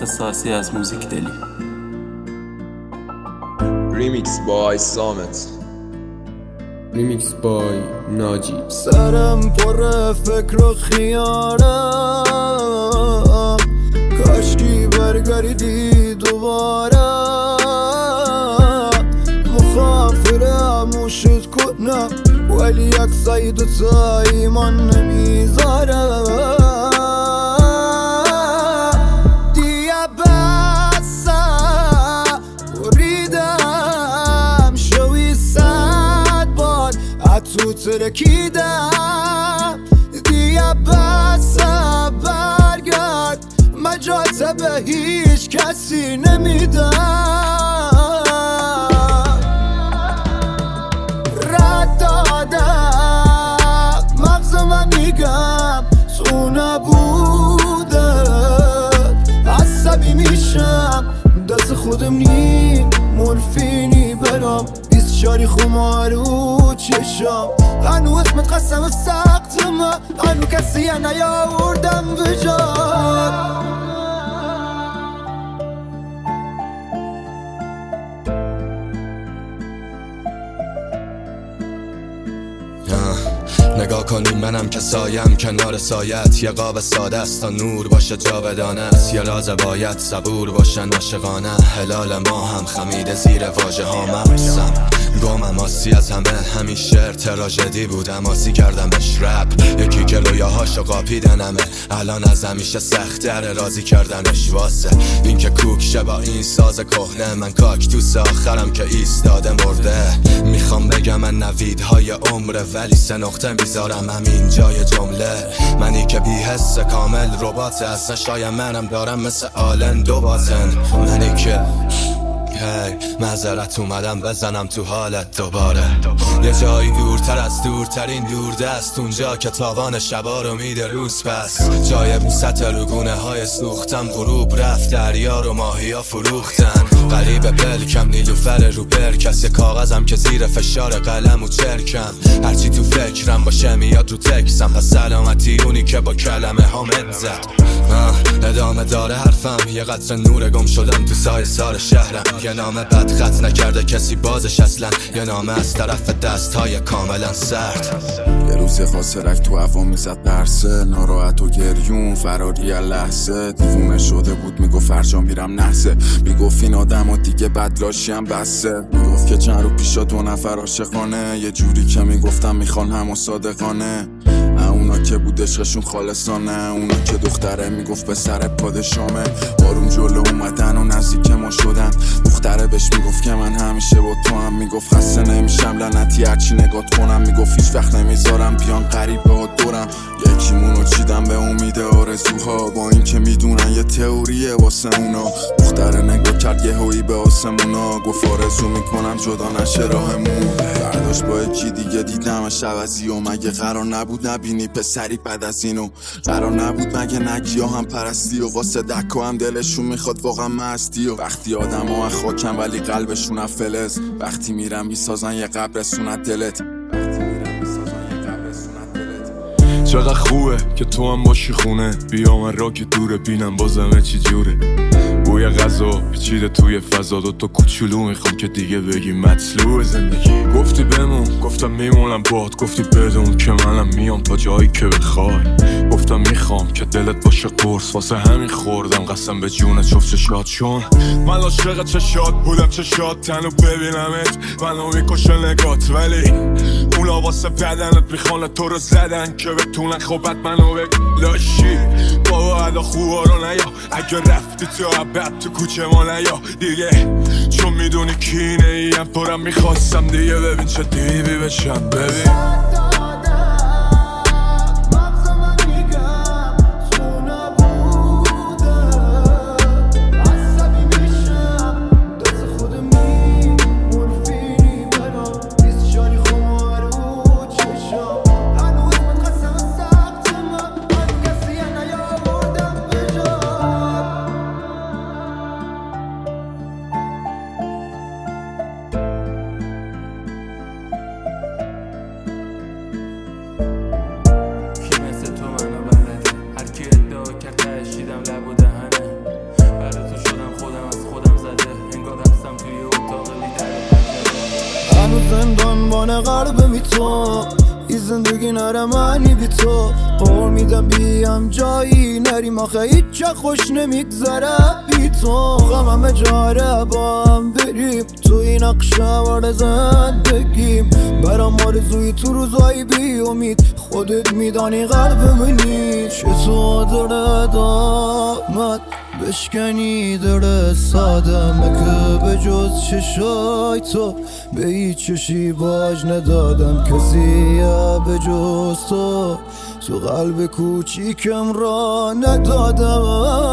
اختصاصی از موزیک دلی. ریمیکس بای سامت، ریمیکس بای ناجی. سرم پر فکر و خیالم، کاشکی برگردی دوباره. میخوام فراموشت کنم ولی یک سعید و تا ایمان نمیذاره. دیگه بسه بریدم شوی 100 بار اتو ترکیدم. دیگه بسه برگرد مجالت به هیچ کسی نمیدم. رد دادم مغزم میگم تو نبوده، عصبی میشم دست خودم نیم مورفینی برام 24 خمارو چشم. هنو اسمت قسم سختم، هنو کسی نیاوردم بجام. نگاه کنیم منم که سایم کنار سایت، یه قاب ساده است تا نور باشه جاودانه است. یه راز باید صبور باشن عاشقانه، هلال ما هم خمیده زیر واژه ها مقصم. گمم آسی از همه همین شعر تراژدی بودم، آسی کردمش رپ. یکی که رویاهاشو قاپیدنمه الان از همیشه سخت‌تره راضی کردنش. واسه این که کوک شه با این ساز کهنه، من کاکتوس آخرم که ایستاده مرده. میخوام بگم من نویدهای عمره ولی 3 نقطه میذارم همین جای جمله. منی که بی حس کامل ربات از نشایم منم دارم مثل آلن دو باطن. منی که معذرت اومدم بزنم تو حالت دوباره. یه جایی دورتر از دورترین دوردست، اونجا که تاوان شبا رو میده روز پس. جای بوست رگونه های سوختم، غروب رفت دریا رو ماهیا فروختن. غریب بلکم نیلوفر رو برکس، یه کاغذم که زیر فشار قلم و چرکم. هرچی تو فکرم باشه میاد رو تکسم، پس سلامتی اونی که با کلمه ها زد. ادامه داره حرفم، یه قطره نور گم شدم تو سایه سار شهرم. یه نامه بد خط نکرده کسی بازش اصلا، یه نامه از طرف دستهای کاملا سرد. یه روز خاصرک تو هوا میزد پرسه، ناراحت و گریون فراری لحظه. دیوونه شده بود میگفت فرجام میرم نحسه، میگفت این آدم و دیگه بدراشیم بسه. میگفت که چند رو پیشا 2 نفر عاشقانه، یه جوری که میگفتم میخوان همو صادقانه. اونا که بود عشقشون خالصانه، اونا که دختره میگفت به سر پادشامه. آروم جلو اومدن و نزدیک ما شدن، دختره بهش میگفت که من همیشه با تو هم. میگفت خسته نمیشم لعنتی هرچی نگات کنم، میگفت هیچ وقت نمیذارم بیان غریبه ها دورم. یکیمونو چیدم به امید آرزوها، با این که میدونن یه تئوریه واسه اونا. دختره نگاه کرد یه هویی به آسمونا، گفت آرزو میکنم جدا نشه راهمون. فرداش با یکی دیگه دیدمش عوضی، و مگه قرار نبود نبینی پسری بعد از اینو؟ قرار نبود مگه نگی یا هم پرستی و واسه دکو هم دلشون میخواد واقعا مستی. و وقتی آدم ها خاکن ولی قلبشون هم فلز، وقتی میرم میسازن یه قبرستون از دلت. چقدر خوبه که تو هم باشی خونه، بیا من را که دوره بینم بازمه چی جوره. بوی غذا پیچیده توی فضا، 2 کوچولو میخوام که دیگه بگی مطلوب زندگی. گفتی بمون گفتم میمونم باد، گفتی بدون که منم میام تا جایی که بخوای. گفتم میخوام که دلت باشه قرص، واسه همین خوردم قسم به جونت شفت چشات. چون من عاشق چشات بودم، چشات تنو ببینمت منو میکشه نگات، ولی اونا واسه بدنت میخوان تو رو زدن که بتونن خوبت منو لاشی. بابا ادا خوبا رو نیا، اگه رفتی تو عبد تو کوچه ما نیا دیگه، چون میدونی کینه ایم پرم میخواستم دیگه. ببین چه دیوی بشم ببین. عنوان قلب می تو این زندگی نره معنی بی تو قول میدم بیم جایی نریم آخه هیچ خوش نمیگذره بی تو غمم جاره با هم بریم تو این نقشه زندگیم برام آرزوی تو روزایی بی امید خودت میدانی قلب منی چطور داره آمد بشکنی داره ساده مکه به جز چشای تو به هیچ چشی باج ندادم کسی به جز تو قلب کوچیکم را ندادم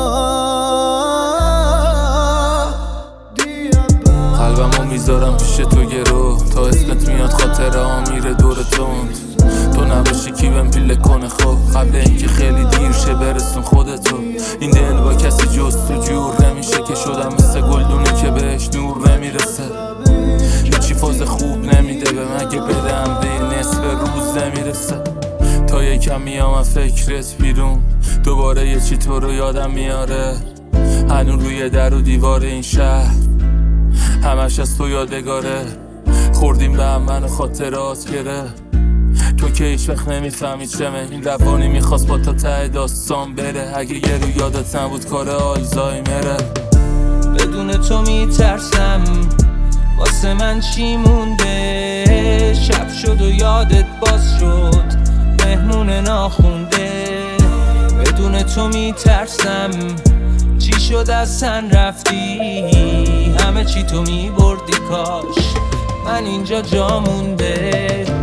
قلبمو میذارم پیش تو گرو تا اسمت میاد خاطره ها میره دور تند تو نباشی کی بهم پیله کنه خب قبل اینکه خیلی دیر شه برسون خودتو این دل با کسی جز تو جور نمیشه که شدم مثل گلدونی که بهش نور نمیرسه هیچی فاز خوب نمیده به من که بدم به نصف روز نمیرسه تا یکم میام فکرت بیرون دوباره یه چی تو رو یادم میاره هنون روی در و دیوار این شهر همش از تو یادگاره خوردیم به هم من خاطرات گره تو که هیچ وقت نمیفهمی چمه این روانی میخواست با تا ته داستان بره اگه یه رو یادت نبود کار آلزایمره بدون تو میترسم واسه من چی مونده شب شد و یادت باز شد مهمون ناخونده بدون تو میترسم چی شد از سن رفتی همه چی تو میبردی کاش من اینجا جا مونده